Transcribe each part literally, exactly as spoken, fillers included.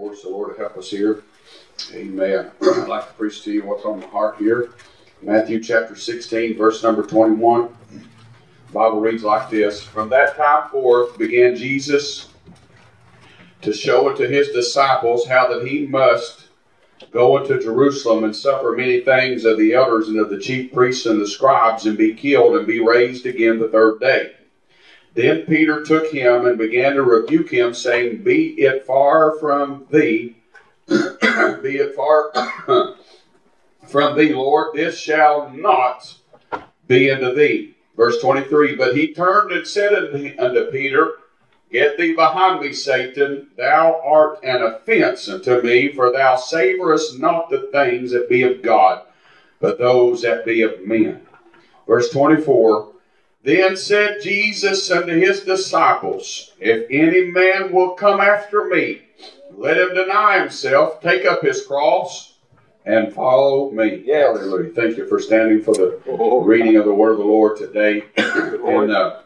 Lord, so Lord, help us here. Amen. I'd like to preach to you what's on my heart here. Matthew chapter sixteen, verse number twenty-one. The Bible reads like this. From that time forth began Jesus to show unto his disciples how that he must go into Jerusalem and suffer many things of the elders and of the chief priests and the scribes, and be killed and be raised again the third day. Then Peter took him and began to rebuke him, saying, Be it far from thee, be it far from thee, Lord, this shall not be unto thee. Verse twenty-three, But he turned and said unto Peter, Get thee behind me, Satan, thou art an offense unto me, for thou savorest not the things that be of God, but those that be of men. Verse twenty-four, Then said Jesus unto his disciples, If any man will come after me, let him deny himself, take up his cross, and follow me. Yes. Hallelujah. Thank you for standing for the oh. reading of the word of the Lord today. and uh,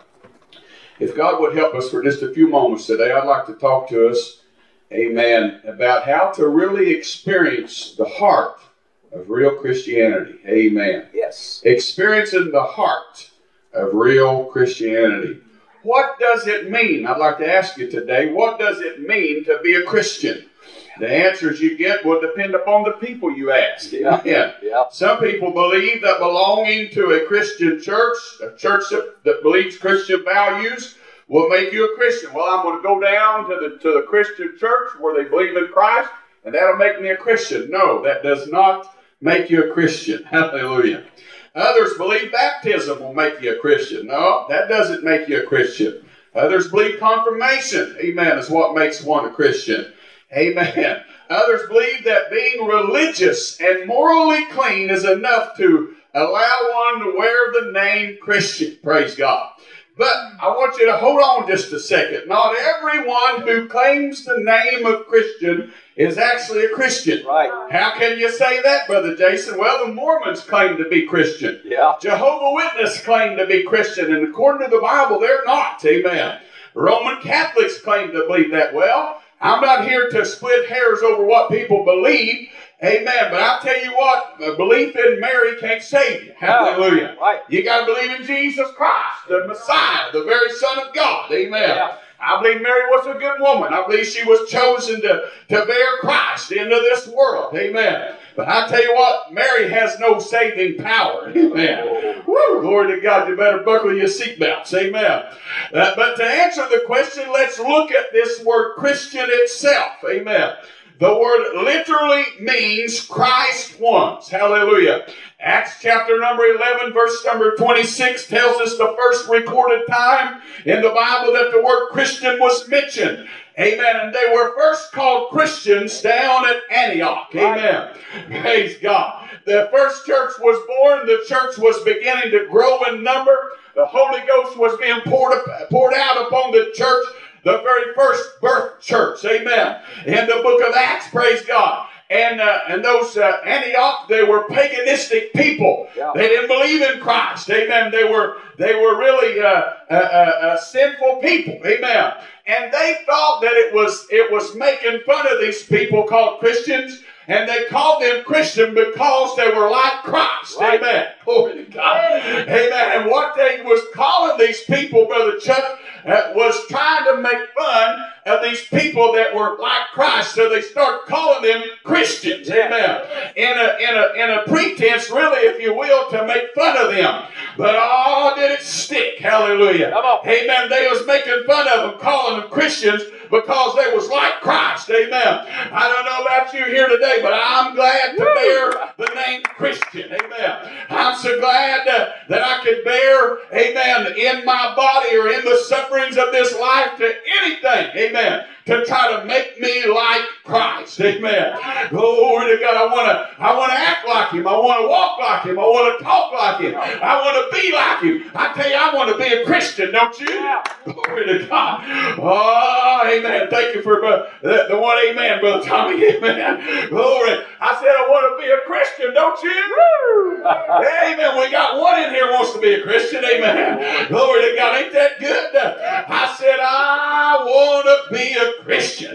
if God would help us for just a few moments today, I'd like to talk to us, amen, about how to really experience the heart of real Christianity. Amen. Yes. Experiencing the heart of real Christianity. What does it mean? I'd like to ask you today, what does it mean to be a Christian? The answers you get will depend upon the people you ask. Yeah. Yeah. Yeah. Some people believe that belonging to a Christian church, a church that, that believes Christian values, will make you a Christian. Well, I'm going to go down to the to the Christian church where they believe in Christ, and that'll make me a Christian. No, that does not make you a Christian. Hallelujah. Others believe baptism will make you a Christian. No, that doesn't make you a Christian. Others believe confirmation, amen, is what makes one a Christian. Amen. Others believe that being religious and morally clean is enough to allow one to wear the name Christian. Praise God. But I want you to hold on just a second. Not everyone who claims the name of Christian is actually a Christian. Right. How can you say that, Brother Jason? Well, the Mormons claim to be Christian. Yeah. Jehovah's Witnesses claim to be Christian, and according to the Bible, they're not. Amen. Roman Catholics claim to believe that. Well, I'm not here to split hairs over what people believe. Amen. But I'll tell you what, belief in Mary can't save you. Hallelujah. Yeah, right. You got to believe in Jesus Christ, the Messiah, the very Son of God. Amen. Yeah. I believe Mary was a good woman. I believe she was chosen to, to bear Christ into this world. Amen. But I tell you what, Mary has no saving power. Amen. Woo, glory to God. You better buckle your seatbelts. Amen. Uh, but to answer the question, let's look at this word Christian itself. Amen. The word literally means Christ once. Hallelujah. Acts chapter number eleven, verse number twenty-six tells us the first recorded time in the Bible that the word Christian was mentioned. Amen. And they were first called Christians down at Antioch. Amen. Right. Praise God. The first church was born. The church was beginning to grow in number. The Holy Ghost was being poured, poured out upon the church. The very first birth church. Amen. In the book of Acts. Praise God. And uh, and those uh, Antioch, they were paganistic people. Yeah. They didn't believe in Christ. Amen. They were they were really uh, uh, uh, uh, sinful people. Amen. And they thought that it was it was making fun of these people called Christians, and they called them Christian because they were like Christ. Right. Amen. Glory to God. Amen. And what they was calling these people, Brother Chuck, uh, was trying to make fun of these people that were like Christ, so they start calling them Christians. Amen. In a in a in a pretense, really, if you will, to make fun of them. But oh, did it stick? Hallelujah. Amen. They was making fun of them, calling them Christians because they was like Christ. Amen. I don't know about you here today, but I'm glad to bear the name Christian. Amen. I'm so glad that, that I could bear, amen, in my body or in the sufferings of this life to anything. Amen. To try to make me like Christ. Amen. Glory to God. I want to I want to act like Him. I want to walk like Him. I want to talk like Him. I want to be like Him. I tell you, I want to be a Christian, don't you? Glory to God. Oh, amen. Thank you for uh, the, the one amen, Brother Tommy. Amen. Glory. I said I want to be a Christian, don't you? Amen. We got one in here who wants to be a Christian. Amen. Glory to God. Ain't that good? I said I want to be a Christian. Amen.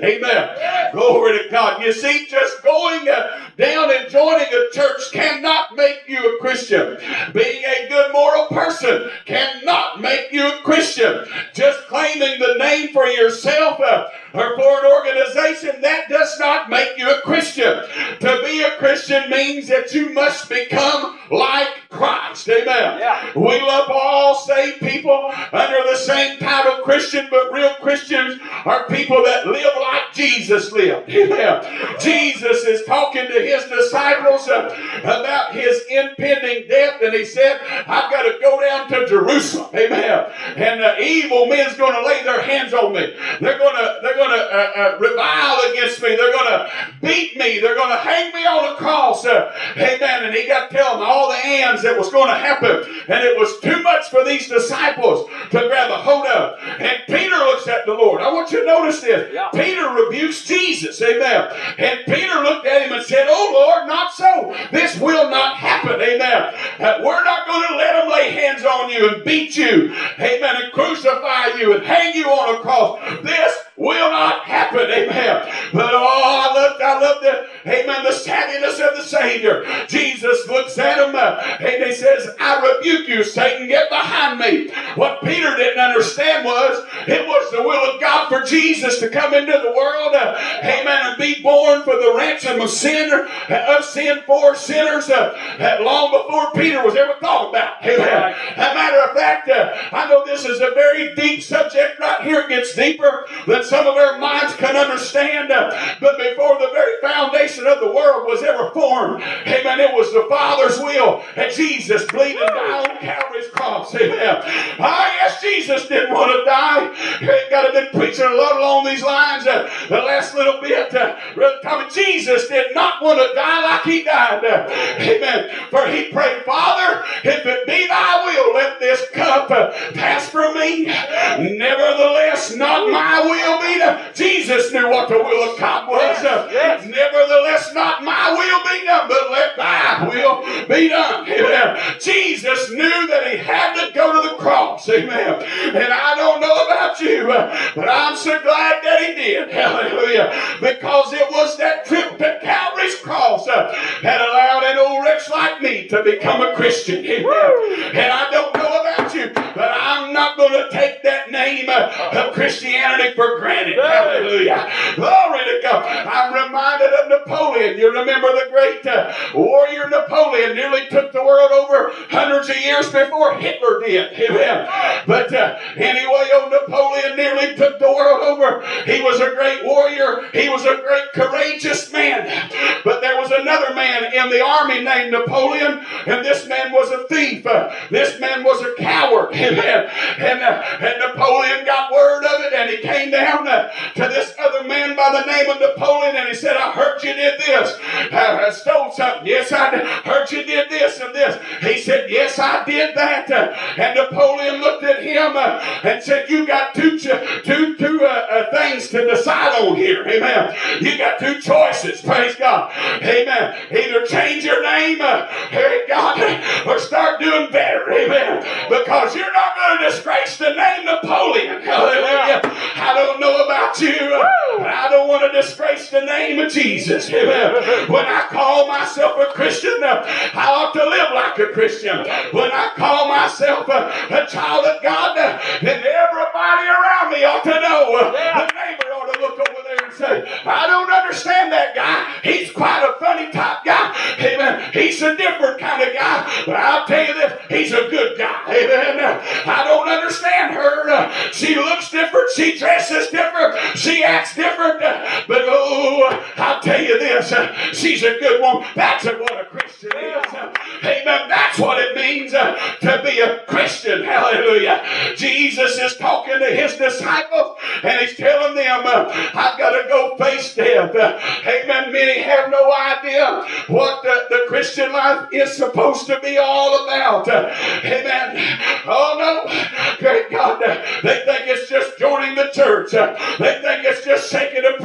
Amen. Glory to God. You see, just going uh, down and joining a church cannot make you a Christian. Being a good moral person cannot make you a Christian. Just claiming the name for yourself uh, or for an organization, that does not make you a Christian. To be a Christian means that you must become like Christ. Amen. Yeah. We love all saved people under the same title Christian, but real Christians are people that live like Jesus lived. Amen. Jesus is talking to his disciples uh, about his impending death, and he said, I've got to go down to Jerusalem. Amen. And the uh, evil men's going to lay their hands on me. They're going to they're going to uh, uh, revile against me. They're going to beat me. They're going to hang me on a cross. Uh, amen. And he got to tell them all the ands that was going to happen. And it was too much for these disciples to grab a hold of. And Peter looks at the Lord. I want you to notice this. Yeah. Peter rebukes Jesus. Amen. And Peter looked at him and said, oh Lord, not so. This will not happen. Amen. Uh, we're not going to let them lay hands on you and beat you. Amen. And crucify you and hang you on a cross. This will not happen. Amen. But oh, I love, I love the, amen, the savviness of the Savior. Jesus looks at him uh, and he says, I rebuke you, Satan, get behind me. What Peter didn't understand was, it was the will of God for Jesus to come into the world, uh, amen, and be born for the ransom of sin, uh, of sin for sinners, uh, uh, long before Peter was ever thought about. Amen. As a matter of fact, uh, I know this is a very deep subject right here. It gets deeper than some of our minds can understand. Uh, but before the very foundation of the world was ever formed, amen, it was the Father's will that Jesus bleeding down on Calvary's cross. Amen. Ah, yes, Jesus didn't want to die. He got to been preaching a lot along these lines uh, the last little bit. Uh, Brother Tommy, Jesus did not want to die like he died. Uh, amen. For he prayed, Father, if it be thy will, let this cup uh, pass from me. Nevertheless, not my will be done. Jesus knew what the will of God was. Uh, yes. Nevertheless, not my will be done, but let thy will be done. Amen. Jesus knew that he had to go to the cross. Amen. And I don't know about you, uh, but I'm so glad that he did. Hallelujah. Because it was that trip to Calvary's cross uh, that allowed an old wretch like me to become a Christian. Amen. And I don't know about you, but I'm not going to take that name uh, of Christianity for granted. Hallelujah. Glory to God. I'm reminded of Napoleon. You remember the great uh, warrior Napoleon nearly took the world over hundreds of years before Hitler did. Amen. But uh, anyway, old Napoleon nearly took the world over. He was a great warrior. He was a great courageous man. But there was another man in the army named Napoleon, and this man was a thief. Uh, this man was a coward. Amen. And, uh, and Napoleon got word of it, and he came down uh, to this other man by the name of Napoleon, and he said, I heard you did this. I, I stole something. Yes, I did. Heard you did this and this. He said, yes, I did that. Uh, and Napoleon looked at him uh, and said, you got two, two, two uh, uh, things to decide on here. Amen. You got two choices. Praise God. Amen. Either change your name, uh, hey God, or start doing better. Amen. Because you're not going to disgrace the name Napoleon. Hallelujah. I don't know about you, but I don't want to disgrace the name of Jesus. Amen. When I call myself a Christian, I ought to live like a Christian. When I call myself a, a child of God, then everybody around me ought to know. The neighbor ought to look over there and say, I don't understand that guy. He's quite a funny type guy. Amen. He's a different kind of guy. But I'll tell you this, he's a good guy. Amen. I don't understand her. She looks different. She dresses different. She acts different. But oh, I'll tell you this, she's a good woman. That's what a Christian is. Amen. That's what it means to be a Christian. Hallelujah. Jesus is talking to his disciples, and he's telling them, I've got to go face death. Amen. Many have no idea what the, the Christian life is supposed to be all about. Amen. Oh no. Great God. They think it's just joining the church. They think it's just shaking a preacher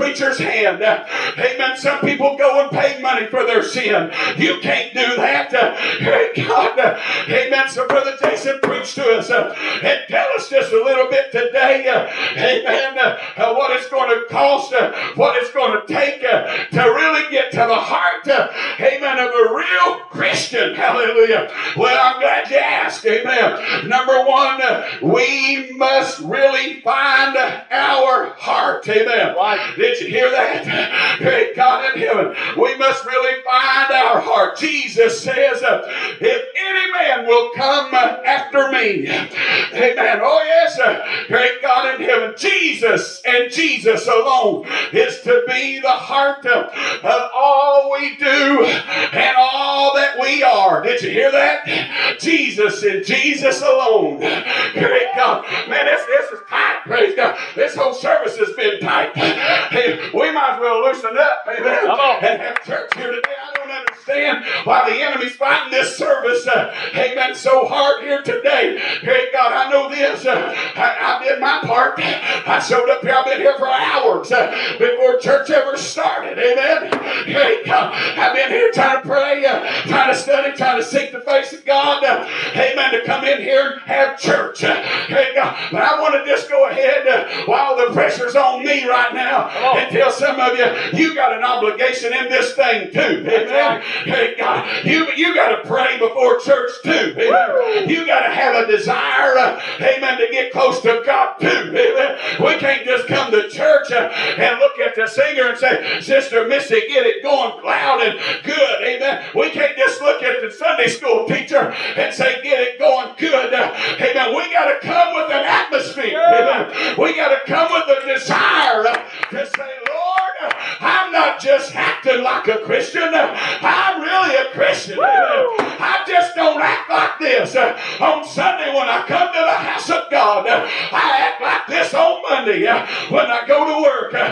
preacher's hand. Uh, amen. Some people go and pay money for their sin. You can't do that. Uh, God, uh, amen. So Brother Jason preached to us uh, and tell us just a little bit today, uh, amen, uh, uh, what it's going to cost, uh, what it's going to take uh, to really get to the heart, uh, amen, of a real Christian. Hallelujah. Well, I'm glad you asked. Amen. Number one, uh, we must really find our heart. Amen. Right. Did you hear that? Great God in heaven. We must really find our heart. Jesus says, uh, if any man will come uh, after me, amen. Oh, yes, uh, great God in heaven. Jesus and Jesus alone is to be the heart uh, of all we do and all that we are. Did you hear that? Jesus and Jesus alone. Great God. Man, this, this is tight. Praise God. This whole service has been tight. Hey, we might as well loosen up, amen, and have church here today. I don't understand why the enemy's fighting this service, uh, amen, so hard here today. Great God, I know this. Uh, I, I did my part. I showed up here. I've been here for hours uh, before church ever started. Amen. Great God. I've been here trying to pray, uh, trying to study, trying to seek the face of God. Uh, amen. To come in here and have church. Uh, great God. But I want to just go ahead uh, while the pressure's on me right now and tell some of you, you got an obligation in this thing too. Amen. Hey, God, you, you got to pray before church too. Amen. You got to have a desire, uh, amen, to get close to God too. Amen. We can't just come to church uh, and look at the singer and say, Sister Missy, get it going loud and good. Amen. We can't just look at the Sunday school teacher and say, get it going good. Uh, amen. We got to come with an atmosphere. Amen. We got to come with a desire uh, to say, Lord, uh, I'm not just acting like a Christian. Uh, I'm really a Christian. Amen. I just don't act like this uh, on Sunday when I come to the house of God. Uh, I act like this on Monday uh, when I go to work. Uh,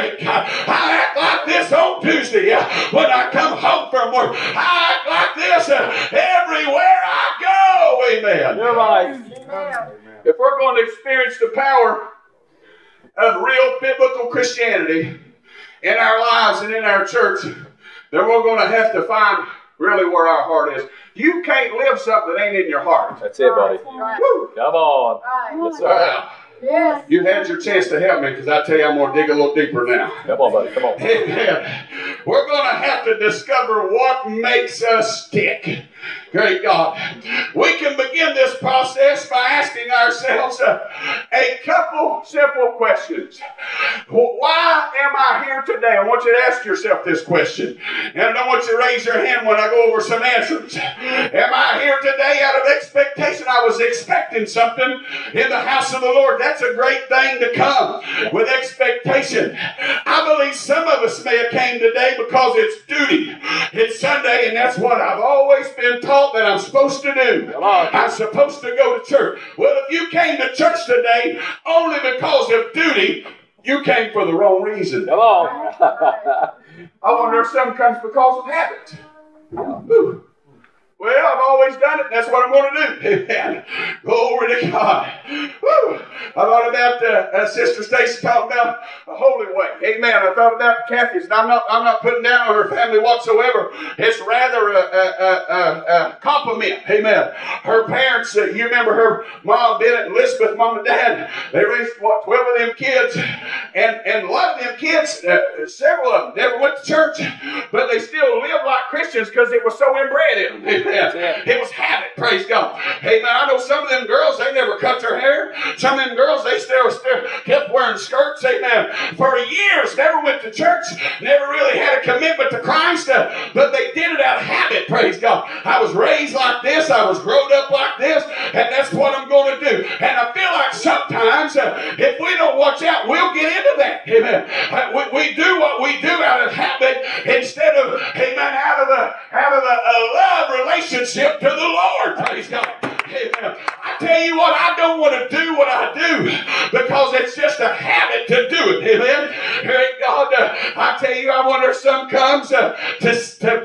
I act like this on Tuesday uh, when I come home from work. I act like this uh, everywhere I go. Amen. You're right. Amen. If we're going to experience the power of real biblical Christianity in our lives and in our church, then we're going to have to find really where our heart is. You can't live something that ain't in your heart. That's it, buddy. Woo. Come on. Yes, sir. Well, yes. You had your chance to help me because I tell you I'm going to dig a little deeper now. Come on, buddy. Come on. Amen. We're going to have to discover what makes us tick. Great God. We can begin this process by asking ourselves uh, a couple simple questions. Why am I here today? I want you to ask yourself this question. And I don't want you to raise your hand when I go over some answers. Am I here today out of expectation? I was expecting something in the house of the Lord. That's a great thing to come with expectation. I believe some of us may have came today because it's duty. It's Sunday, and that's what I've always been taught that I'm supposed to do. I'm supposed to go to church. Well, if you came to church today only because of duty, you came for the wrong reason. Come on. I wonder if some comes because of habit. Ooh. Well, I've always done it. That's what I'm going to do. Amen. Glory to God. Woo. I thought about uh, uh, Sister Stacy talking about a holy way. Amen. I thought about Kathy's. And I'm not, I'm not putting down on her family whatsoever. It's rather a, a, a, a compliment. Amen. Her parents, uh, you remember her mom, Bennett and Elizabeth, mom and dad, they raised, what, twelve of them kids. And, and a lot of them kids, uh, several of them never went to church, but they still lived like Christians because it was so inbred in them. Amen. It was habit, praise God. Hey, man, I know some of them girls, they never cut their hair. Some of them girls, they still, still kept wearing skirts, amen, for years, never went to church, never really had a commitment to Christ, uh, but they did it out of habit, praise God. I was raised like this, I was grown up like this, and that's what I'm going to do. And I feel like sometimes, uh, if we don't watch out, we'll get into that, amen. Uh, we, we do what we do out of habit instead of, amen, out of the, out of the uh, love relationship. Relationship to the Lord. Praise God. Amen. I tell you what, I don't want to do what I do because it's just a habit to do it. Amen. Great God. Uh, I tell you, I wonder if some comes uh, to, to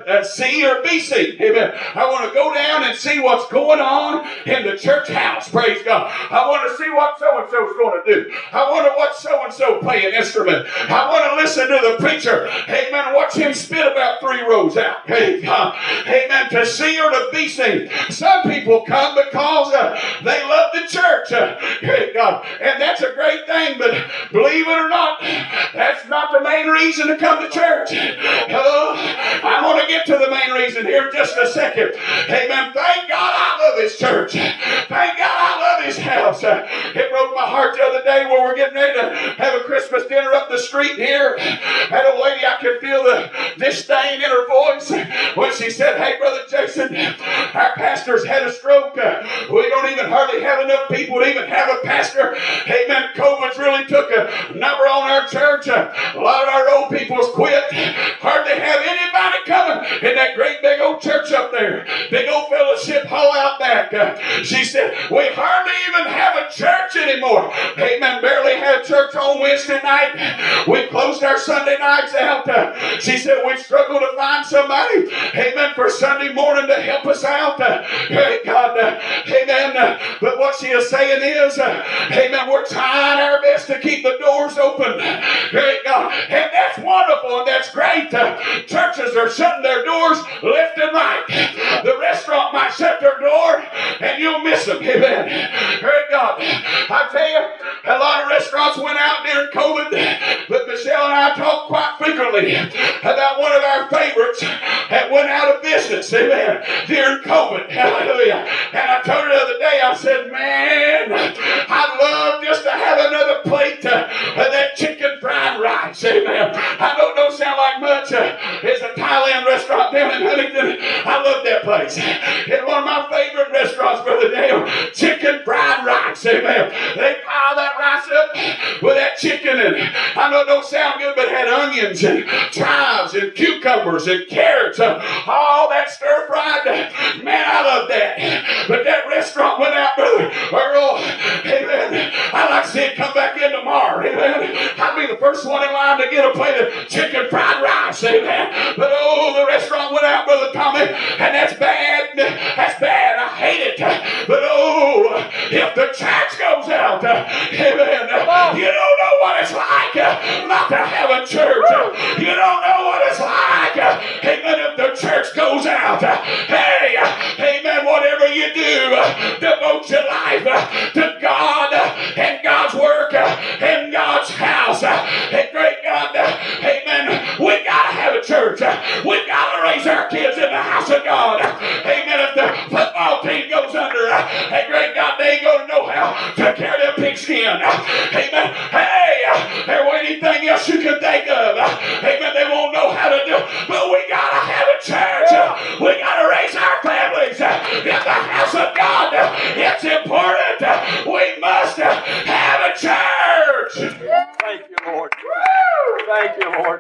uh, see or be seen. Amen. I want to go down and see what's going on in the church house. Praise God. I want to see what so-and-so is going to do. I want to watch so-and-so play an instrument. I want to listen to the preacher. Amen. Watch him spit about three rows out. Hey, God. Amen. To see or to be seen. Some people come because uh, they love the church. Uh, hey, God. And that's a great thing, but believe it or not, that's not the main reason to come to church. Uh, I'm going to get to the main reason here in just a second. Amen. Thank God I love His church. Thank God I love His house. Uh, it broke my heart the other day when we're getting ready to have a Christmas dinner up the street here. That old lady, I could feel the disdain in her voice when she said, "Hey, Brother Jason, our pastor's had a stroke. Uh, we don't even hardly have enough people to even have a pastor. Amen. COVID's really took a number on our church. Uh, a lot of our old people's quit. Hardly have anybody coming in that great big old church up there. Big old fellowship hall out back." Uh, she said, "We hardly even have a church anymore." Amen. Barely had church on Wednesday night. We closed our Sunday nights out. Uh, she said, "We struggle to find somebody, amen, for Sunday morning to help us out." Uh, hey, God, uh, amen. Uh, but what she is saying is, uh, amen, we're trying our best to keep the doors open. Hey, God. And that's wonderful and that's great. Uh, churches are shutting their doors left and right. The restaurant might shut their door and you'll miss them. Amen. Hey, God. I tell you, a lot of restaurants went out during COVID, but Michelle and I talked quite frequently about one of our favorites that went out of business, amen, during COVID. Hallelujah. And I told her the other day, I said, "Man, I'd love just to have another plate uh, of that chicken fried rice." Amen. I know it don't sound like much. Uh, it's a Thailand restaurant down in Huntington. I love that place. It's one of my favorite restaurants, Brother Dale. Chicken fried rice. Amen. They pile that rice up with that chicken, and I know it don't sound good, but it had onions and chives and cucumbers and carrots, uh, all that stir fried. Man, I love that. But that restaurant went out, Brother Earl. Amen. I'd like to see it come back in tomorrow. Amen. I'd be the first one in line to get a plate of chicken fried rice. Amen. But oh, the restaurant went out, Brother Tommy, and that's bad. That's bad. I hate it. But oh, if the church goes out, uh, amen, uh, you don't know what it's like uh, not to have a church. Uh, you don't know what it's like, uh, amen, if the church goes out. Uh, hey, uh, amen, whatever you do, uh, devote your life uh, to God uh, and God's work uh, and God's house. Uh, and great God, uh, amen, we got to have a church. Uh, we got to raise our kids in the house of God. Uh, amen, if the football team goes under, uh, hey, great God, they ain't going to know how to carry their pigskin. Uh, amen. Hey, uh, there ain't anything else you can think of. Uh, amen, they won't know how to do it. But we got to have a church. Uh, we got to raise our families uh, in the house of God. Uh, it's important. Uh, we must uh, have a church. Thank you, Lord. Woo! Thank you, Lord.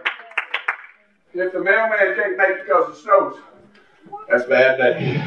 If the mailman can't make it because it snows, that's a bad day.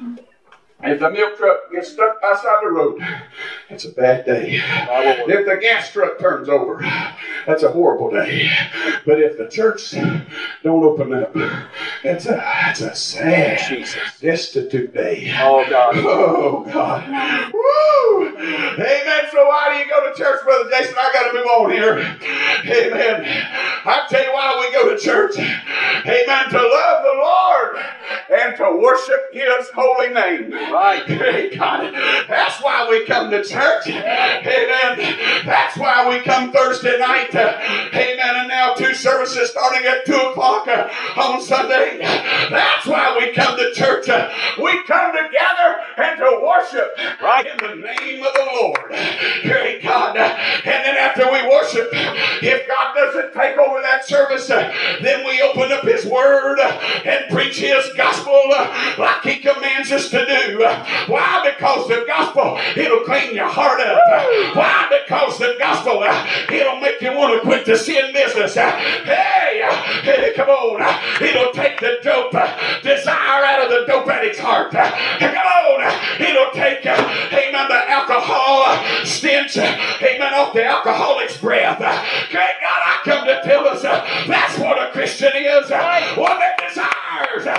If the milk truck gets stuck outside the road, it's a bad day. If the gas truck turns over, that's a horrible day. But if the church don't open up, it's a, it's a sad, Jesus. destitute day. Oh, God. Oh, God. Woo! Amen. So why do you go to church, Brother Jason? I got to move on here. Amen. I tell you why we go to church. Amen. To love the Lord and to worship His holy name. Right. Hey, God. That's why we come to church. Amen. That's why we come Thursday night. Uh, amen. And now two services starting at two o'clock uh, on Sunday. That's why we come to church. Uh, we come together and to worship right in the name of the Lord. Hey, God. Uh, and then after we worship, if God doesn't take over that service, uh, then we open up His Word uh, and preach His gospel uh, like He commands us to do. Uh, why? Because the gospel, it'll clean your heart up. Uh, why? Because the gospel, uh, it'll make you want to quit the sin business. Uh, hey, uh, hey, come on. Uh, it'll take the dope uh, desire out of the dope addict's heart. Uh, come on. Uh, it'll take, uh, amen, the alcohol uh, stench, uh, amen, off the alcoholic's breath. Uh, great God, I come to tell us uh, that's what a Christian is. Uh, one that desires uh,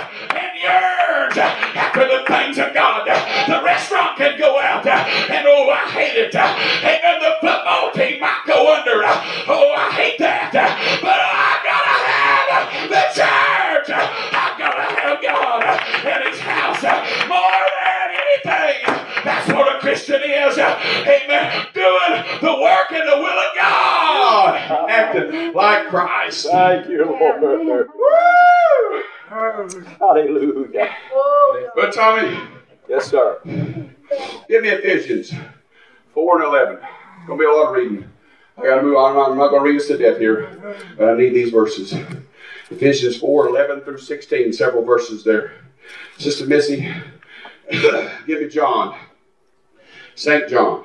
out, and oh, I hate it. Amen. The football team might go under. Oh, I hate that. But I gotta have the church. I gotta have God in His house more than anything. That's what a Christian is. Amen. Doing the work in the will of God. Acting like Christ. Thank you, Lord. Woo! Hallelujah. But Tommy, Yes, sir. give me Ephesians four and eleven. It's going to be a lot of reading. I got to move on. I'm not going to read us to death here, but I need these verses. Ephesians four, eleven through sixteen, several verses there. Sister Missy, give me John. Saint John.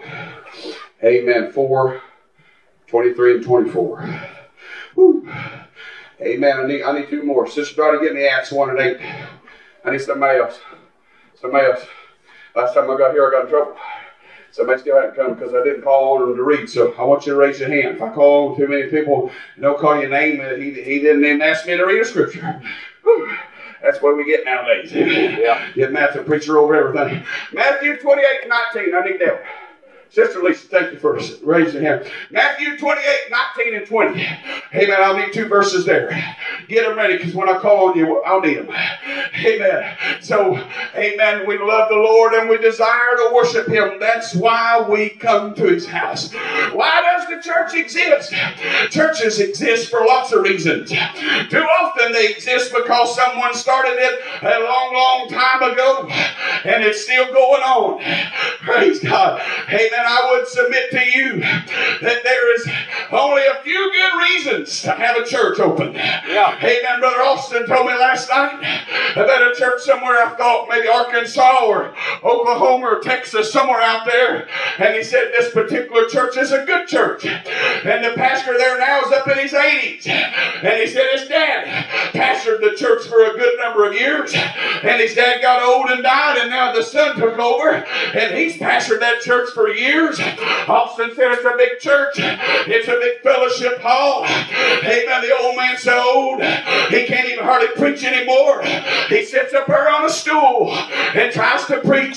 Amen. four, twenty-three and twenty-four. Woo. Amen. I need, I need two more. Sister Dottie, get me Acts one and eight. I need somebody else. Somebody else. Last time I got here, I got in trouble. Somebody still hadn't come because I didn't call on them to read. So I want you to raise your hand. If I call on too many people and don't call your name, he, he didn't even ask me to read a scripture. Whew. That's what we get nowadays. Yeah. Get Matthew preacher over everything. Matthew twenty-eight and nineteen. I need that one. Sister Lisa, thank you for raising your hand. Matthew twenty-eight, nineteen and twenty. Amen. I'll need two verses there. Get them ready because when I call on you, I'll need them. Amen. So, amen. We love the Lord and we desire to worship Him. That's why we come to His house. Why does the church exist? Churches exist for lots of reasons. Too often they exist because someone started it a long, long time ago and it's still going on. Praise God. Amen. I would submit to you that there is only a few good reasons to have a church open. Yeah. Amen. Brother Austin told me last night about a church somewhere, I thought maybe Arkansas or Oklahoma or Texas, somewhere out there. And he said this particular church is a good church. And the pastor there now is up in his eighties. And he said his dad pastored the church for a good number of years. And his dad got old and died, and now the son took over. And he's pastored that church for years. Austin said it's a big church. It's a big fellowship hall. Amen. The old man's so old, he can't even hardly preach anymore. He sits up there on a stool and tries to preach.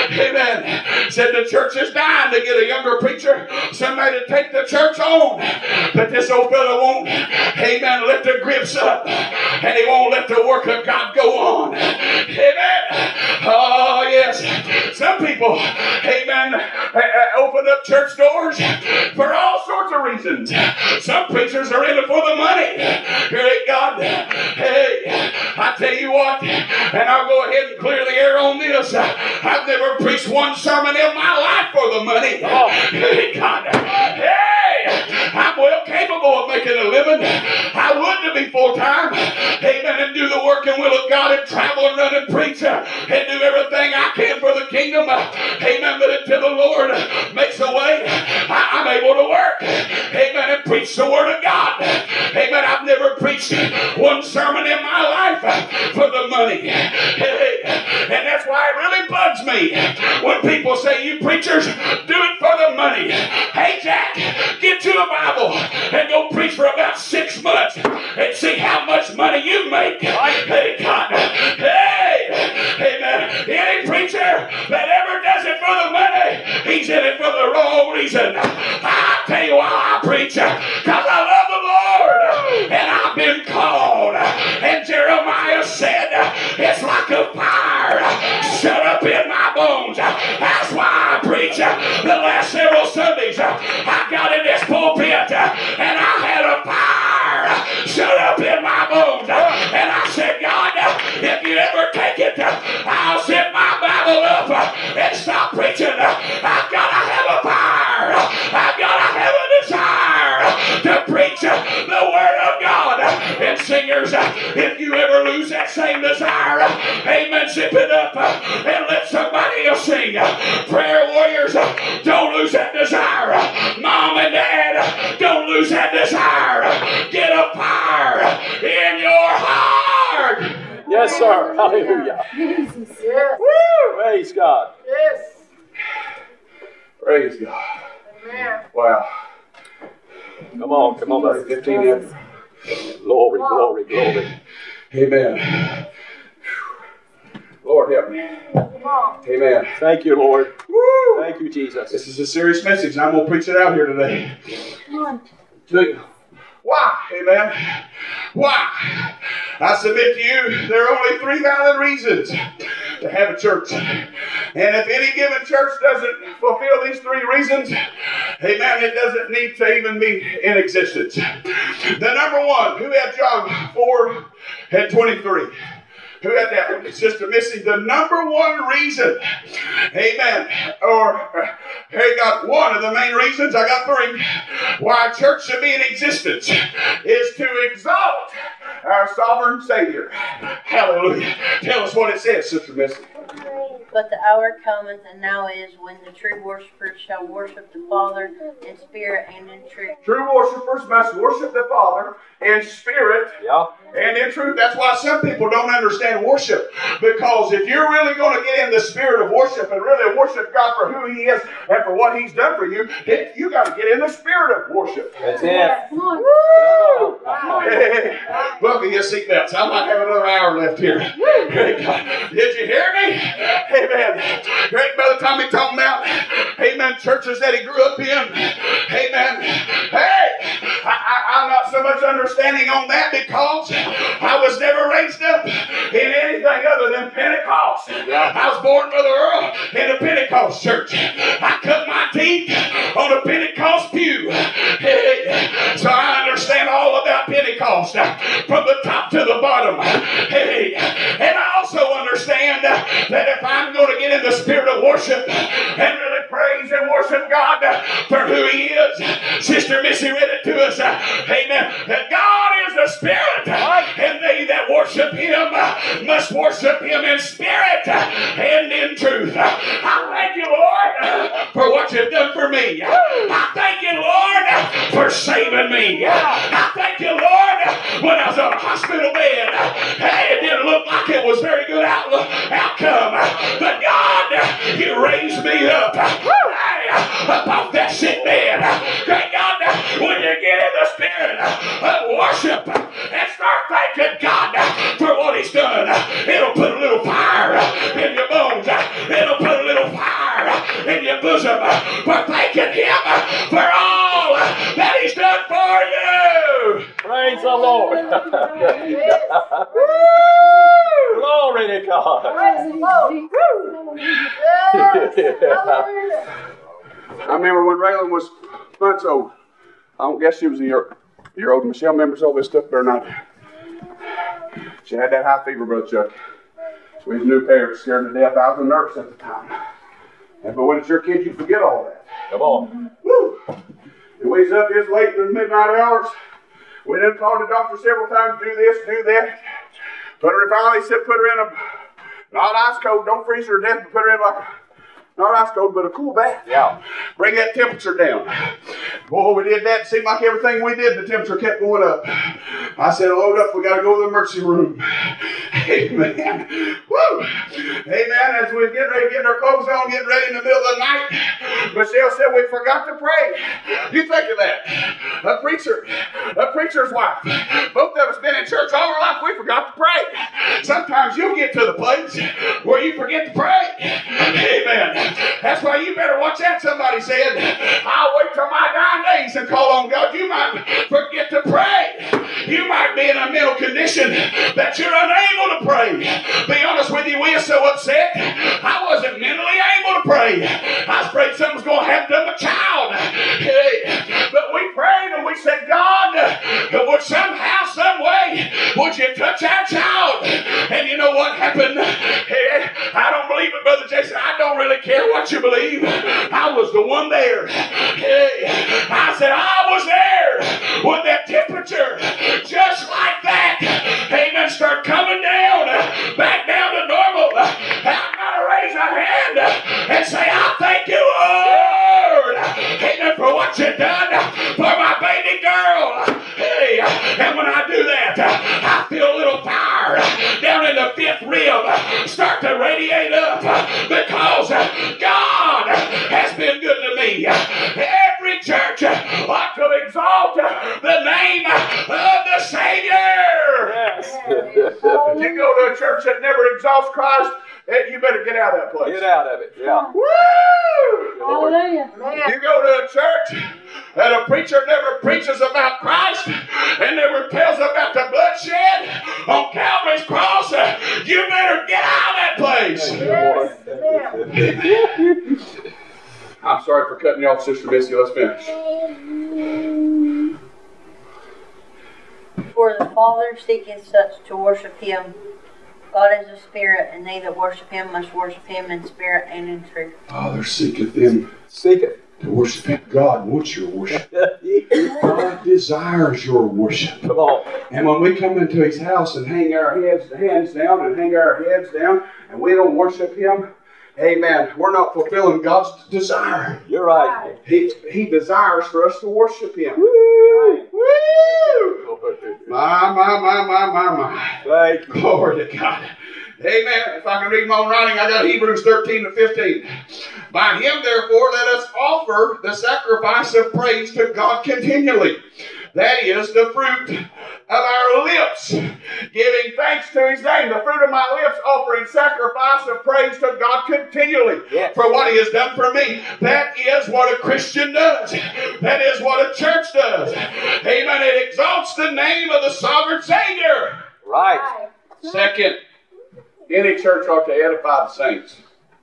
Amen. Said the church is dying to get a younger preacher, somebody to take the church on. But this old fellow won't, amen, lift the grips up, and he won't let the work of God go on. Amen. Oh, yes. Some people, amen, open up church doors for all sorts of reasons. Some preachers are in it for the money. Great God. Hey, I tell you what, and I'll go ahead and clear the air on this. I've never preached one sermon in my life for the money. Great God. Hey, I'm well capable of making a living. I would to be full-time. Amen. And do the work and will of God and travel and run and preach and do everything I can for the kingdom. Amen. But until the Lord makes a way, I, I'm able to work. Amen. And preach the word of God. Amen. I've never preached one sermon in my life for the money. And that's why it really bugs me when people say, you preachers, do it for the money. Hey, Jack, get you a Bible and go preach for about six months and see how much money you make. Hey, God. Hey, amen. Any preacher that ever does it for the money, he's in it for the wrong reason. I tell you why I preach, because I love the Lord and I've been called. And Jeremiah said, it's like a fire shut up in my bones. That's why I preach. The last several Sundays I got in this pulpit and I had a fire shut up in my bones. And I said, God, if you ever take it, I'll set my Bible up and stop preaching. I've got to have a fire. I've got to have a desire to preach the word of God. And singers, if you ever lose that same desire, amen, zip it up and let somebody else sing. Prayer warriors, don't lose that desire. Mom and Dad, don't lose that desire. Get a fire in your heart. Yes, sir. Hallelujah. Jesus. Yes. Woo! Praise God. Yes. Praise God. Amen. Wow. Come on, come on, brother. fifteen minutes. Glory, glory, glory. Amen. Lord help me. Come on. Amen. Thank you, Lord. Woo! Thank you, Jesus. This is a serious message, and I'm going to preach it out here today. Come on. Why? Amen. Why? I submit to you, there are only three valid reasons to have a church. And if any given church doesn't fulfill these three reasons, amen, it doesn't need to even be in existence. The number one, who had John four and twenty-three? Who had that one? Sister Missy, the number one reason, amen, or, uh, hey, got one of the main reasons, I got three, why a church should be in existence is to exalt our sovereign Savior. Hallelujah. Tell us what it says, Sister Missy. But the hour cometh, and now is, when the true worshipers shall worship the Father in spirit and in truth. True worshipers must worship the Father in spirit Yeah. and in truth. That's why some people don't understand worship. Because if you're really going to get in the spirit of worship and really worship God for who He is and for what He's done for you, then you got to get in the spirit of worship. That's it. Come on. Woo! Hey, buckle your seatbelts. I might have another hour left here. Great God. Did you hear me? Amen. Great Brother Tommy talking about, amen, churches that he grew up in. Amen. Hey, I, I, I'm not so much understanding on that because I was never raised up in anything other than Pentecost. I was born, Brother Earl, in a Pentecost church. I cut my teeth on a Pentecost pew. Hey, so I understand all about Pentecost from the top to the bottom. Hey, and I also understand that if I'm going to get in the spirit of worship and really praise and worship God for who He is, Sister Missy read it to us, amen, that God is the Spirit, and they that worship Him must worship Him in spirit and in truth. I thank you, Lord, for what you've done for me. I thank you, Lord, for saving me. I thank you, Lord, when I was on a hospital bed, hey, it didn't look like it was very good out, outcome, but God, You raised me up, hey, up off that sick bed. Great God, when you get in the spirit of worship and start thanking God for what He's done, it'll put a little fire in your bones. It'll put a little fire in your bosom for thanking Him for all that He's done for you. Praise the Lord. Glory to God. Praise the Lord. Yes. Hallelujah. I remember when Raylan was months old. I don't guess she was a year, year old. Michelle remembers all this stuff better than I do. She had that high fever, Brother Chuck. So we knew parents scared to death. I was a nurse at the time. And but when it's your kid, you forget all that. Come on. Woo! And we was up this late in the midnight hours. We done called the doctor several times, do this, do that. Put her, finally said, put her in a, not ice cold, don't freeze her to death, but put her in like a, not ice cold, but a cool bath. Yeah. Bring that temperature down. Boy, we did that. It seemed like everything we did, the temperature kept going up. I said, load up. We got to go to the emergency room. Amen. Woo. Amen. As we were getting ready, getting our clothes on, getting ready in the middle of the night, Michelle said we forgot to pray. You think of that. A preacher, a preacher's wife. Both of us been in church all our life. We forgot to pray. Sometimes you'll get to the place where you forget to pray. Amen. That's why you better watch out. Somebody said, I'll wait till my dying days and call on God. You might forget to pray. You might be in a mental condition that you're unable to pray. Be honest with you, we are so upset. I wasn't mentally able to pray. I was afraid something was going to happen to my child. Hey, but we prayed and we said, God, would somehow, some way, would you touch our child? And you know what happened? Hey, I don't believe it, Brother Jason. I don't really care what you believe. I was the one there. Hey, I said I was there when that temperature, just like that, amen, start coming down, back down to normal. I'm going to raise a hand and say, I thank you, Lord, amen, for what you've done for my baby girl. Hey, and when I do that, I feel a little fire down in the fifth rib start to radiate up because God has been good to me. Every church ought to exalt the name of the Savior. Yes. If you go to a church that never exalts Christ, eh, you better get out of that place. Get out of it. Yeah. Woo! Hallelujah. You go to a church and a preacher never preaches about Christ and never tells about the bloodshed on Calvary's cross. You better get out of that place. Yes. Amen. I'm sorry for cutting you off, Sister Missy. Let's finish. For the Father seeketh such to worship him. God is a spirit, and they that worship him must worship him in spirit and in truth. Father seeketh them Seek it. to worship him. God wants your worship. God desires your worship. Come on. And when we come into his house and hang our heads, hands down and hang our heads down and we don't worship him, amen, we're not fulfilling God's desire. You're right. He, he desires for us to worship him. Woo! Woo! My, my, my, my, my, my. Thank you. Glory to God. Amen. If I can read my own writing, I got Hebrews thirteen to fifteen. By him, therefore, let us offer the sacrifice of praise to God continually. That is the fruit of our lips, giving thanks to his name. The fruit of my lips, offering sacrifice of praise to God continually Yes. for what he has done for me. That is what a Christian does. That is what a church does. Amen. It exalts the name of the sovereign Savior. Right. Second, any church ought to edify the saints.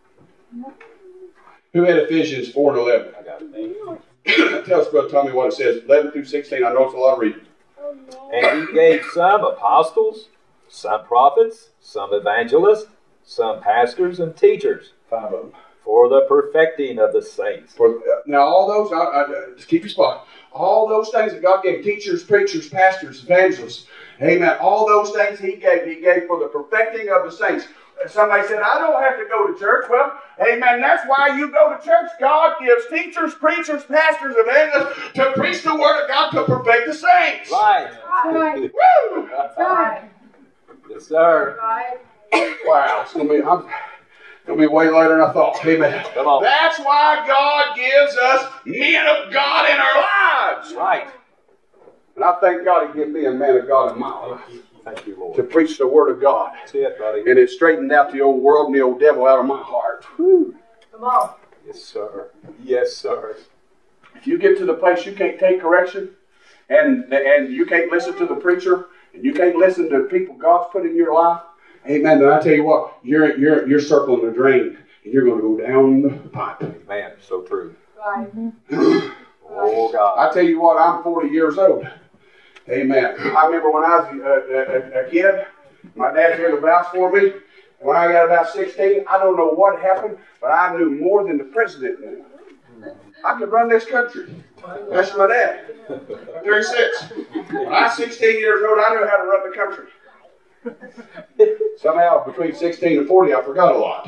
Who had Ephesians four and eleven? I got it. Tell us, Brother Tommy, what it says. eleven through sixteen. I know it's a lot of reading. And he gave some apostles, some prophets, some evangelists, some pastors and teachers Five of them. for the perfecting of the saints. For, uh, now, all those, I, I, just keep your spot. All those things that God gave, teachers, preachers, pastors, evangelists, amen, all those things he gave, he gave for the perfecting of the saints. Somebody said, I don't have to go to church. Well, amen, that's why you go to church. God gives teachers, preachers, pastors, evangelists to preach the word of God to perfect the saints. Right. Right. Woo! Right. Yes, sir. Right. Wow, it's going to be, I'm, It'll be way later than I thought. Amen. Come on. That's why God gives us men of God in our lives. Right. And I thank God He gave me a man of God in my life Thank you, Lord. to preach the Word of God. That's it, buddy. And it straightened out the old world and the old devil out of my heart. Whew. Come on. Yes, sir. Yes, sir. If you get to the place you can't take correction, and and you can't listen to the preacher, and you can't listen to people God's put in your life, amen, then I tell you what, you're you're you're circling the drain, and you're going to go down the pipe. Man, so true. Right. Oh, God. I tell you what, I'm forty years old. Amen. I remember when I was a, a, a kid, my dad here to vouch for me. When I got about sixteen, I don't know what happened, but I knew more than the president knew. I could run this country. That's my dad. thirty-six. When I was sixteen years old, I knew how to run the country. Somehow, between sixteen and forty, I forgot a lot.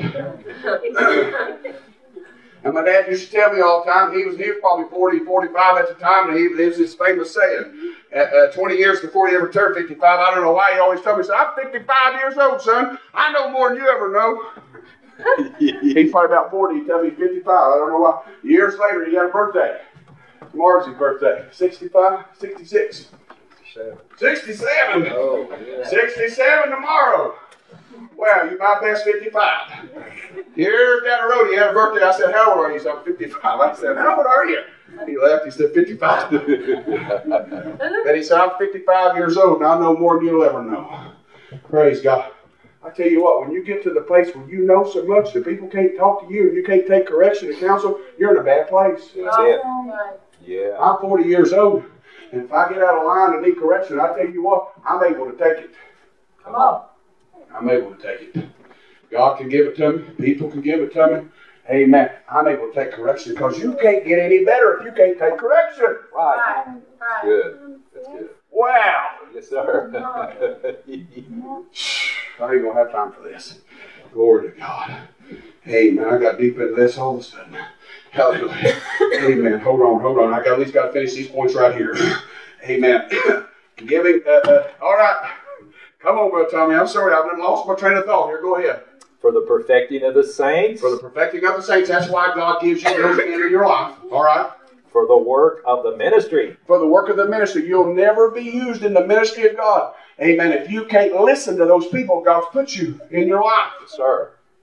And my dad used to tell me all the time, he was, he was probably forty, forty-five at the time, and he, it was his famous saying, at, uh, twenty years before he ever turned fifty-five, I don't know why he always told me, he said, I'm fifty-five years old, son. I know more than you ever know. He's probably about forty, he told me he's fifty-five, I don't know why. Years later, he had a birthday. Tomorrow's his birthday. sixty-five, sixty-six. sixty-seven. Oh, yeah. sixty-seven tomorrow. Well, you my best fifty-five. Years down the road, he had a birthday. I said, how old are you? He said, I'm fifty-five. I said, how old are you? He left. He said, fifty-five. Then he said, I'm fifty-five years old, and I know more than you'll ever know. Praise God. I tell you what, when you get to the place where you know so much that people can't talk to you and you can't take correction and counsel, you're in a bad place. That's it. Right. Yeah. I'm forty years old, and if I get out of line and need correction, I tell you what, I'm able to take it. Come on. I'm able to take it. God can give it to me. People can give it to me. Amen. I'm able to take correction because you can't get any better if you can't take correction. Right. Right. Right. Good. That's good. Wow. Yes, sir. I ain't going to have time for this. Glory to God. Amen. I got deep into this all of a sudden. Hallelujah. Amen. Hold on, hold on. I got at least got to finish these points right here. Amen. Giving. Uh, uh, all right. Come on, Brother Tommy. I'm sorry. I've lost my train of thought here. Go ahead. For the perfecting of the saints. For the perfecting of the saints. That's why God gives you those men in your life. All right. For the work of the ministry. For the work of the ministry. You'll never be used in the ministry of God. Amen. If you can't listen to those people God's put you in your life. Yes, sir.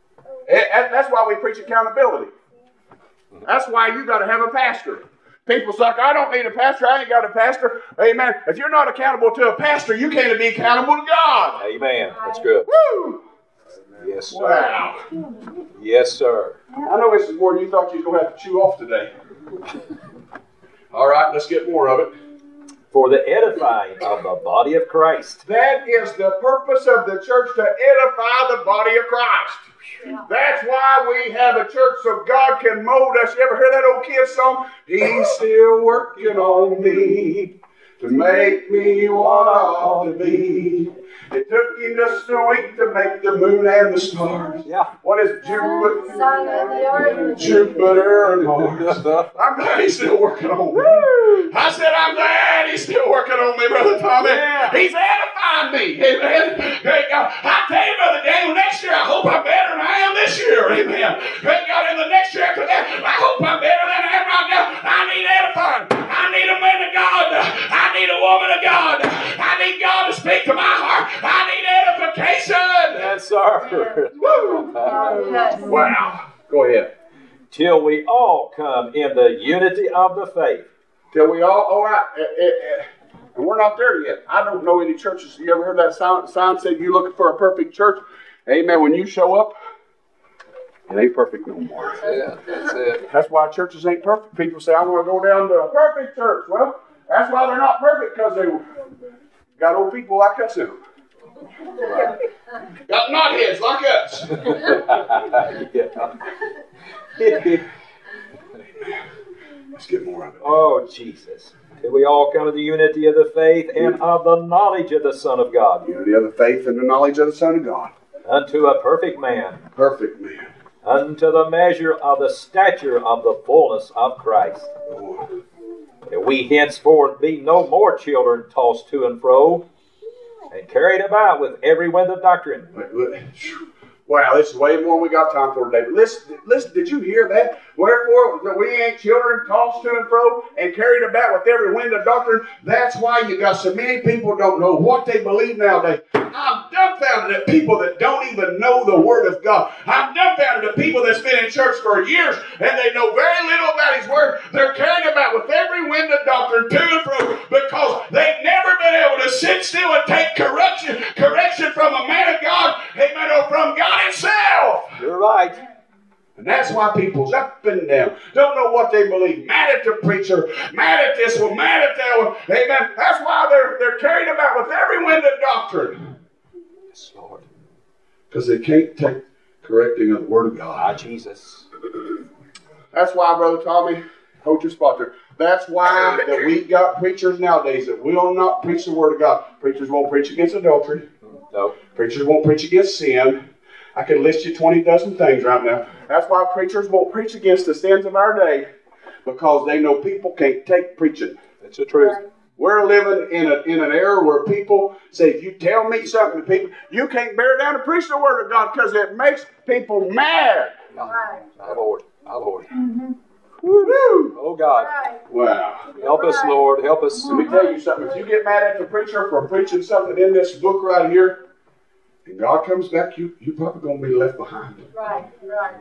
And that's why we preach accountability. That's why you got to have a pastor. People say, I don't need a pastor. I ain't got a pastor. Amen. If you're not accountable to a pastor, you can't be accountable to God. Amen. That's good. Woo! Yes, sir. Wow. Yes, sir. I know this is more than you thought you was going to have to chew off today. All right, let's get more of it. For the edifying of the body of Christ. That is the purpose of the church, to edify the body of Christ. That's why we have a church, so God can mold us. You ever heard that old kid song? He's still working on me to make me what I ought to be. It took him just a week to make the moon and the stars. Yeah. What is Jupiter? Sun and the earth. Jupiter and Mars. I'm glad he's still working on me. I said, I'm glad he's still working on me, Brother Tommy. Yeah. He's edifying me. Amen. Great God. I tell you, Brother Daniel, next year I hope I'm better than I am this year. Amen. Great God, in the next year after that, I hope I'm better than I am right now. I need edifying. I need a man of God. I need a woman of God. I need God to speak to my heart. I need edification. Yes, sir. Woo. Yes. Wow. Go ahead. Till we all come in the unity of the faith. Till we all, all right. Eh, eh, eh. And we're not there yet. I don't know any churches. You ever heard that sign, sign said you're looking for a perfect church? Amen. When you show up, it ain't perfect no more. Yeah, that's it. That's why churches ain't perfect. People say, I want to go down to a perfect church. Well, that's why they're not perfect, because they got old people like us in them. Got knotheads like us. Yeah. Let's get more of it. Oh, Jesus. Till we all come to the unity of the faith and of the knowledge of the Son of God. Unity of the faith and the knowledge of the Son of God. Unto a perfect man. Perfect man. Unto the measure of the stature of the fullness of Christ. Lord. That we henceforth be no more children tossed to and fro, and carried about with every wind of doctrine. Wait, wait. Wow, this is way more than we got time for today. But listen, listen, did you hear that? Wherefore, that we ain't children tossed to and fro and carried about with every wind of doctrine. That's why you got so many people don't know what they believe nowadays. I'm dumbfounded at people that don't even know the Word of God. I'm dumbfounded at people that's been in church for years and they know very little about His Word. They're carried about with every wind of doctrine to and fro because they've never been able to sit still and take correction, correction from a man of God, amen, or from God Himself. You're right. And that's why people's up and down, don't know what they believe, mad at the preacher, mad at this one, mad at that one. Amen. That's why they're, they're carried about with every wind of doctrine. Yes, Lord. Because they can't take correcting of the Word of Ah, God. Jesus. That's why, Brother Tommy, hold your spot there. That's why that we got preachers nowadays that will not preach the Word of God. Preachers won't preach against adultery. No. Preachers won't preach against sin. I could list you twenty dozen things right now. That's why preachers won't preach against the sins of our day, because they know people can't take preaching. That's the truth. We're living in a in an era where people say, if you tell me something to people, you can't bear down to preach the Word of God because it makes people mad. Right. Our Lord. Our Lord. Woo-hoo. Oh, God. Right. Wow. Help us, Lord. Help us. Let me tell you something. If you get mad at the preacher for preaching something in this book right here, and God comes back, you, you're probably going to be left behind. Right. Right.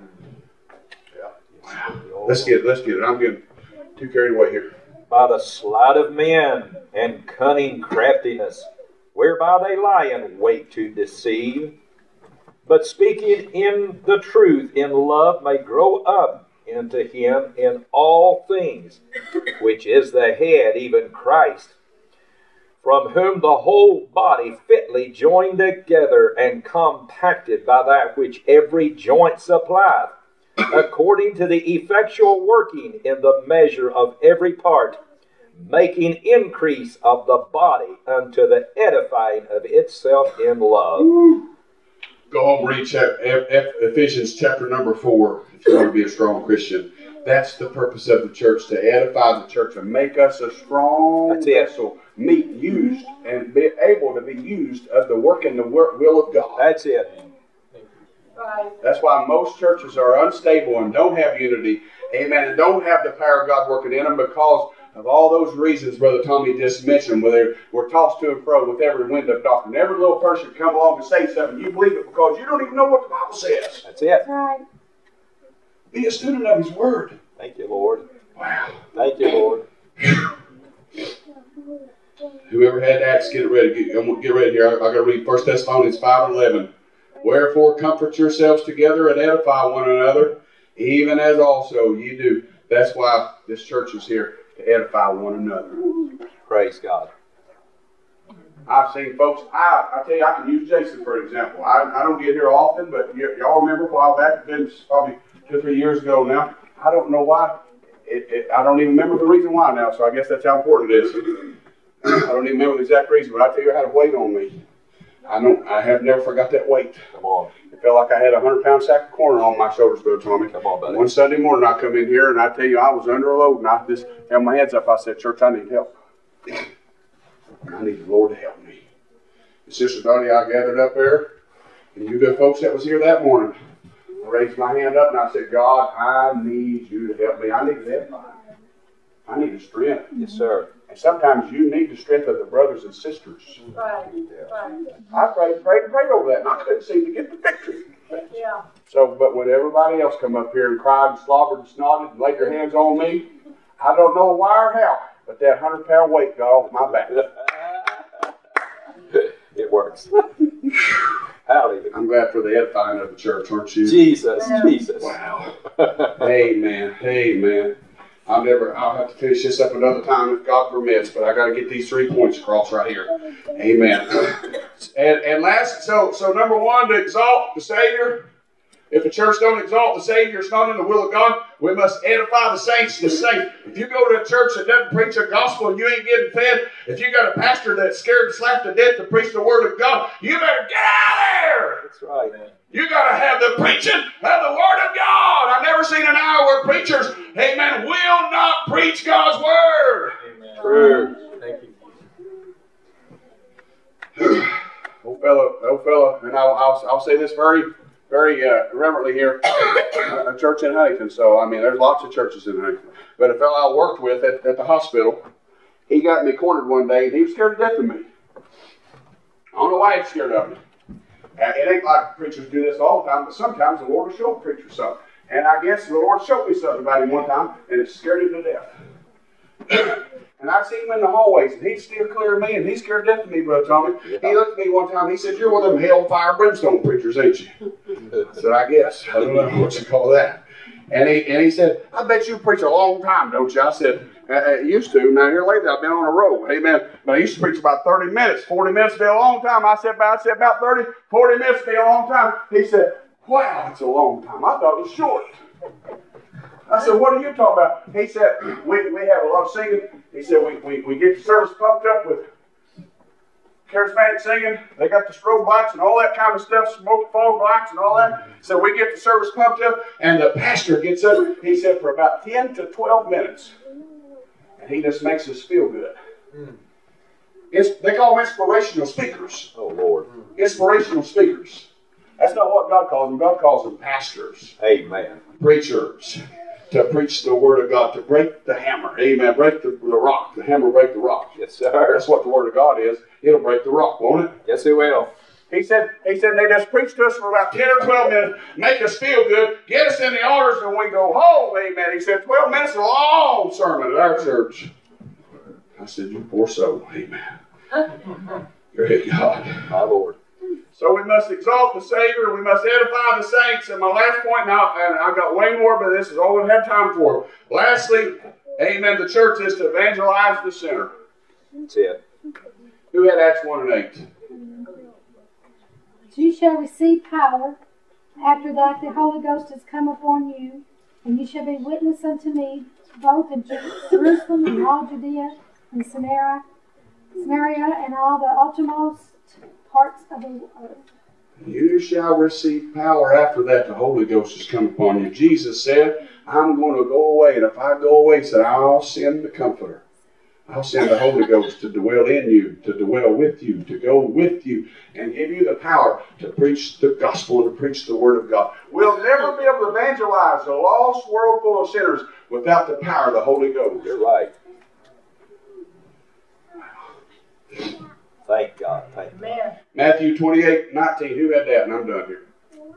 Wow. Let's get it. Let's get it. I'm getting too carried away here. By the sleight of men and cunning craftiness, whereby they lie in wait to deceive, but speaking in the truth in love may grow up into Him in all things, which is the head, even Christ, from whom the whole body fitly joined together and compacted by that which every joint supplieth, according to the effectual working in the measure of every part, making increase of the body unto the edifying of itself in love. Go home and read chapter, Ephesians chapter number four if you want to be a strong Christian. That's the purpose of the church, to edify the church and make us a strong That's it. vessel, meet used and be able to be used of the work and the work will of God. That's it. Right. That's why most churches are unstable and don't have unity, amen, and don't have the power of God working in them, because of all those reasons Brother Tommy just mentioned, where they were tossed to and fro with every wind of doctrine. Every little person come along and say something, you believe it because you don't even know what the Bible says. That's it. Right. Be a student of His Word. Thank you, Lord. Wow. Thank you, Lord. Whoever had Acts, get it ready. Get, I'm gonna get ready here. I, I got to read First Thessalonians five and eleven. Wherefore comfort yourselves together and edify one another, even as also ye do. That's why this church is here, to edify one another. Praise God. I've seen folks, I, I tell you, I can use Jason for an example. I, I don't get here often, but y- y'all remember a while back, it's been probably two or three years ago now. I don't know why. It, it, I don't even remember the reason why now, so I guess that's how important it is. I don't even remember the exact reason, but I tell you, I had a weight on me. I don't. I have never forgot that weight. Come on. It felt like I had a hundred pound sack of corn on my shoulders, Brother Tommy. Come on, buddy. One Sunday morning, I come in here, and I tell you, I was under a load, and I just held my hands up. I said, "Church, I need help. I need the Lord to help me." And Sister Dottie, I gathered up there, and you good folks that was here that morning, I raised my hand up, and I said, "God, I need you to help me. I need help. I need the strength." Yes, sir. And sometimes you need the strength of the brothers and sisters. Right. Right. I prayed, prayed, and prayed over that, and I couldn't seem to get the victory. Yeah. So, but when everybody else come up here and cried and slobbered and snotted and laid their hands on me, I don't know why or how, but that hundred pound weight got off my back. It works. Hallelujah. I'm glad for the edifying of the church, aren't you? Jesus, Jesus. Wow. Amen. Amen. I'll never, I'll have to finish this up another time if God permits, but I got to get these three points across right here. Amen. And, and last, so, so number one, to exalt the Savior. If a church don't exalt the Savior, it's not in the will of God. We must edify the saints the saints. If you go to a church that doesn't preach a gospel and you ain't getting fed, if you got a pastor that's scared slapped to death to preach the word of God, you better get out of there. That's right, man. You got to have the preaching of the Word of God. I've never seen an hour where preachers, amen, will not preach God's Word. Amen. True. Thank you. Old fella, old fella, and I'll, I'll, I'll say this very, very uh, reverently here, a church in Huntington. So, I mean, there's lots of churches in Huntington. But a fellow I worked with at, at the hospital, he got me cornered one day, and he was scared to death of me. I don't know why he's scared of me. And it ain't like preachers do this all the time, but sometimes the Lord will show a preacher something. And I guess the Lord showed me something about him one time, and it scared him to death. And I see him in the hallways, and he's still clear of me, and he's scared to death of me, Brother Tommy. Yeah. He looked at me one time, he said, "You're one of them hellfire brimstone preachers, ain't you?" I said, "I guess. I don't know what you call that." And he and he said, "I bet you preach a long time, don't you?" I said, I, I used to. Now, here lately, I've been on a roll. Amen. But I used to preach about thirty minutes. forty minutes would be a long time. I said, about, I said about thirty, forty minutes would be a long time. He said, "Wow, it's a long time. I thought it was short." I said, "What are you talking about?" He said, we, we have a lot of singing. He said, we, we, we get the service pumped up with charismatic singing. They got the strobe lights and all that kind of stuff, smoke fog lights and all that. So we get the service pumped up, and the pastor gets up, he said, for about ten to twelve minutes. And he just makes us feel good. It's, they call them inspirational speakers. Oh, Lord. Inspirational speakers. That's not what God calls them. God calls them pastors. Amen. Preachers. To preach the Word of God, to break the hammer. Amen. Break the, the rock. The hammer break the rock. Yes, sir. That's what the Word of God is. It'll break the rock, won't it? Yes, it will. He said, he said they just preach to us for about ten or twelve minutes, make us feel good, get us in the altars, and we go home. Amen. He said, twelve minutes is a long sermon at our church. I said, "You poor soul." Amen. Great God. My Lord. So we must exalt the Savior. We must edify the saints. And my last point now, and I've got way more, but this is all we've had time for. Lastly, amen, the church is to evangelize the sinner. That's it. Who had Acts one and eight? You shall receive power. After that the Holy Ghost has come upon you, and you shall be witness unto me, both in Jerusalem and all Judea and Samaria, Samaria and all the uttermost parts of the earth. You shall receive power. After that, the Holy Ghost has come upon you. Jesus said, "I'm going to go away, and if I go away," he said, "I'll send the Comforter. I'll send the Holy Ghost to dwell in you, to dwell with you, to go with you, and give you the power to preach the gospel and to preach the Word of God." We'll never be able to evangelize a lost world full of sinners without the power of the Holy Ghost. You're right. Thank God. Thank God. Amen. Matthew twenty-eight nineteen. Who had that? And I'm done here.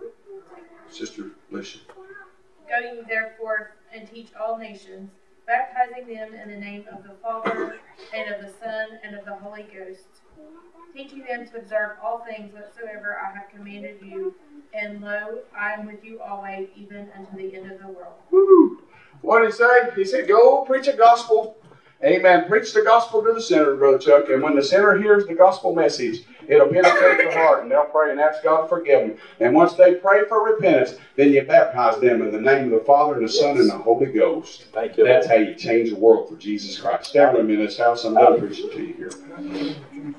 Sister Alicia. Go ye therefore and teach all nations, baptizing them in the name of the Father, and of the Son, and of the Holy Ghost, teaching them to observe all things whatsoever I have commanded you. And lo, I am with you always, even unto the end of the world. Woo. What did he say? He said, go preach a gospel. Amen. Preach the gospel to the sinner, Brother Chuck. And when the sinner hears the gospel message, it'll penetrate their heart, and they'll pray and ask God to forgive them. And once they pray for repentance, then you baptize them in the name of the Father and the Son and the Holy Ghost. Thank you, That's Lord. how you change the world for Jesus Christ. Stand with me in this house. I'm done preaching to you here.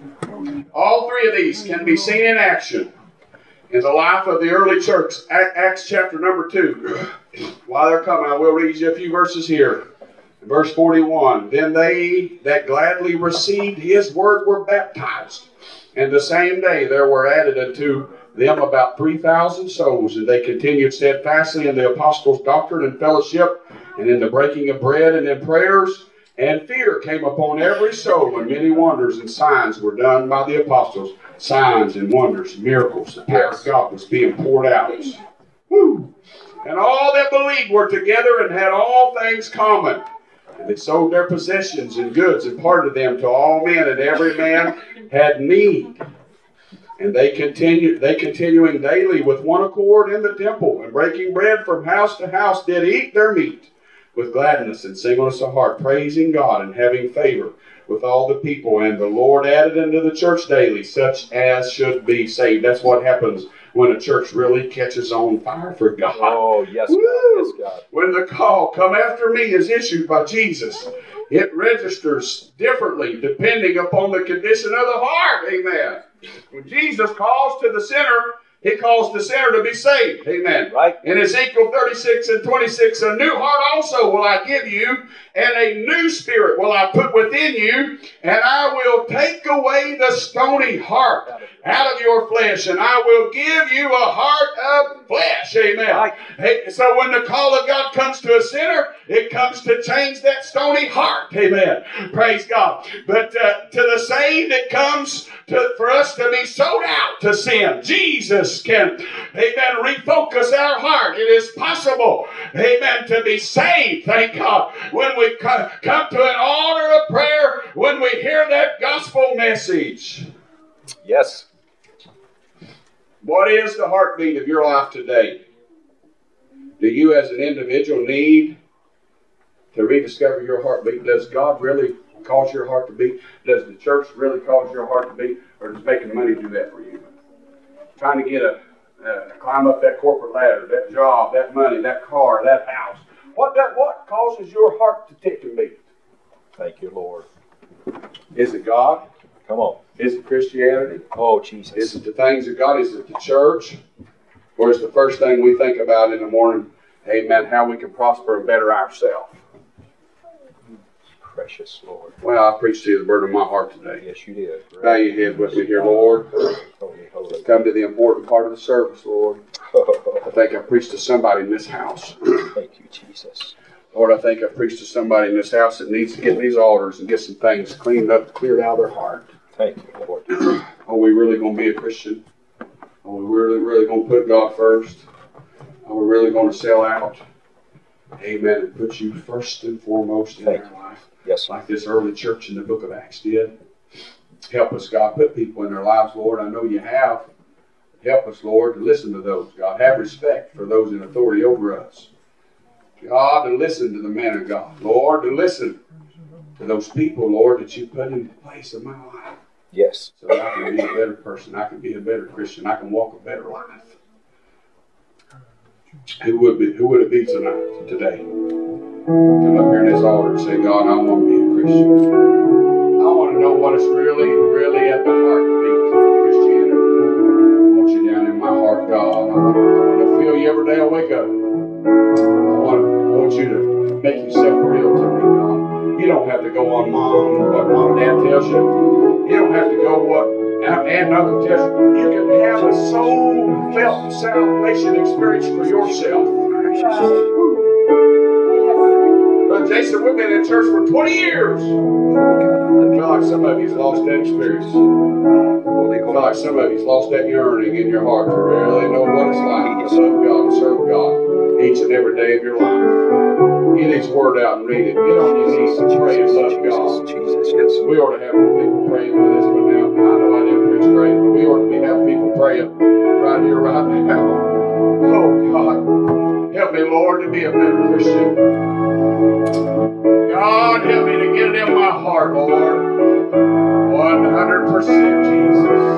All three of these can be seen in action in the life of the early church. Acts chapter number two. While they're coming, I will read you a few verses here. Verse forty-one, then they that gladly received his word were baptized. And the same day there were added unto them about three thousand souls. And they continued steadfastly in the apostles' doctrine and fellowship, and in the breaking of bread and in prayers. And fear came upon every soul, and many wonders and signs were done by the apostles. Signs and wonders, miracles. The power of God was being poured out. Woo. And all that believed were together and had all things common. And they sold their possessions and goods and parted them to all men, and every man had need. And they continued, they continuing daily with one accord in the temple, and breaking bread from house to house, did eat their meat with gladness and singleness of heart, praising God and having favor with all the people. And the Lord added unto the church daily such as should be saved. That's what happens when a church really catches on fire for God. Oh, yes, God. Woo! Yes, God. When the call, come after me, is issued by Jesus, it registers differently depending upon the condition of the heart. Amen. When Jesus calls to the sinner, he calls the sinner to be saved. Amen. Right. In Ezekiel thirty-six and twenty-six, a new heart also will I give you, and a new spirit will I put within you, and I will take away the stony heart out of your flesh, and I will give you a heart of flesh. Amen. Right. Hey, so when the call of God comes to a sinner, it comes to change that stony heart. Amen. Praise God. But uh, to the saved, it comes to, for us to be sold out to sin. Jesus can, amen, refocus our heart. It is possible, amen, to be saved, thank God, when we come to an altar of prayer, when we hear that gospel message. Yes. What is the heartbeat of your life today? Do you as an individual need to rediscover your heartbeat? Does God really cause your heart to beat? Does the church really cause your heart to beat? Or does making money do that for you? Trying to get a, uh, climb up that corporate ladder, that job, that money, that car, that house. What that, what causes your heart to tick and beat? Thank you, Lord. Is it God? Come on. Is it Christianity? Oh, Jesus. Is it the things of God? Is it the church? Or is the first thing we think about in the morning, amen, how we can prosper and better ourselves? Precious Lord. Well, I preached to you the burden of my heart today. Yes, you did. Bow your head with me here, Lord. Holy, holy. Come to the important part of the service, Lord. I think I preached to somebody in this house. Thank you, Jesus. Lord, I think I preached to somebody in this house that needs to get these altars and get some things cleaned up, cleared out of their heart. Thank you, Lord. Are we really going to be a Christian? Are we really, really going to put God first? Are we really going to sell out? Amen. And put you first and foremost in Thank our you. life. Yes. Like this early church in the book of Acts did. Help us, God. Put people in their lives, Lord. I know you have. Help us, Lord, to listen to those, God. Have respect for those in authority over us. God, to listen to the man of God. Lord, to listen to those people, Lord, that you put in the place of my life. Yes. So that I can be a better person. I can be a better Christian. I can walk a better life. Who would be? Who would it be tonight, today? Come up here in this altar and say, God, I want to be a Christian. I want to know what is really, really at the heartbeat of Christianity. I want you down in my heart, God. I want, I want to feel you every day I wake up. I want, I want you to make yourself real to me, God. You don't have to go on mom, what mom and dad tells you. You don't have to go what aunt and uncle tells you. You can have a soul-felt salvation experience for yourself. Brother church. They said, we've been in church for twenty years. I feel like some of you's lost that experience. I feel like some of you's lost that yearning in your heart to really know what it's like to love God and serve God each and every day of your life. Get His word out and read it. Get on your knees and pray and love God. We ought to have people praying with us, but now I know I didn't preach great, but we ought to be having people praying right here, right now. Oh God, help me, Lord, to be a better Christian. God, help me to get it in my heart, Lord. one hundred percent Jesus.